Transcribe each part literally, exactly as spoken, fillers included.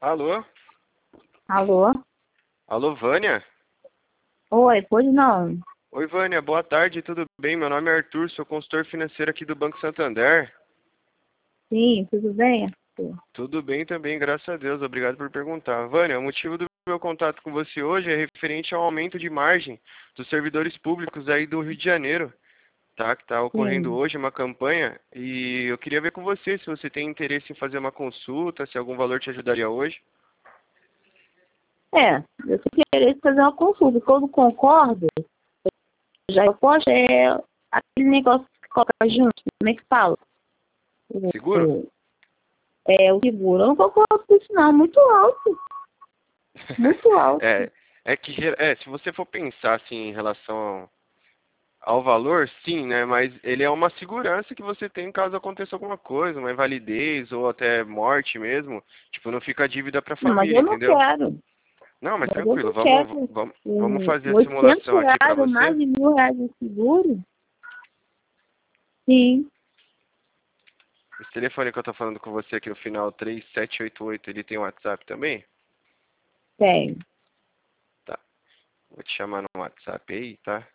Alô? Alô? Alô, Vânia? Oi, pois não. Oi, Vânia, boa tarde, tudo bem? Meu nome é Arthur, sou consultor financeiro aqui do Banco Santander. Sim, tudo bem, Arthur? Tudo bem também, graças a Deus, obrigado por perguntar. Vânia, o motivo do meu contato com você hoje é referente ao aumento de margem dos servidores públicos aí do Rio de Janeiro, tá? Que está ocorrendo Sim. hoje uma campanha e eu queria ver com você se você tem interesse em fazer uma consulta, se algum valor te ajudaria hoje. É, eu tenho interesse em fazer uma consulta. Quando concordo, já eu posso, é aquele negócio que coloca junto, como é que fala? O, Seguro? o, é, o seguro. Eu não concordo com isso não, muito alto. Muito alto. É, é que é, se você for pensar assim em relação ao valor, sim, né? Mas ele é uma segurança que você tem caso aconteça alguma coisa, uma invalidez ou até morte mesmo. Tipo, não fica dívida para a Não, mas família, eu não entendeu? quero. Não, mas Mas eu tranquilo, não vamos, quero. vamos, vamos Um, fazer a oitocentos simulação aqui para reais ou mais você. de mil reais de seguro? Sim, Esse telefone que eu tô falando com você aqui no final três sete oito oito, ele tem WhatsApp também? tem. Tá. Vou te chamar no WhatsApp aí, tá?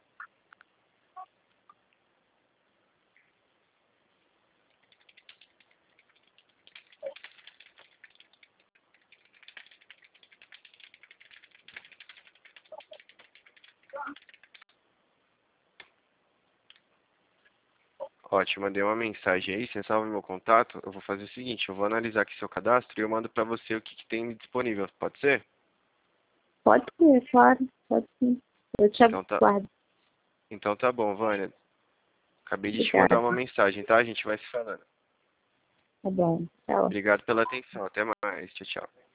Ó, te mandei uma mensagem aí, você salva meu contato. Eu vou fazer o seguinte, eu vou analisar aqui seu cadastro e eu mando pra você o que, que tem disponível, pode ser? Pode ser, claro. Pode sim. Eu te Então tá, aguardo. então tá bom, Vânia. Acabei de te mandar Obrigada. uma mensagem, tá? A gente vai se falando. Tá bom. Tchau. Obrigado pela atenção. Até mais. Tchau, tchau.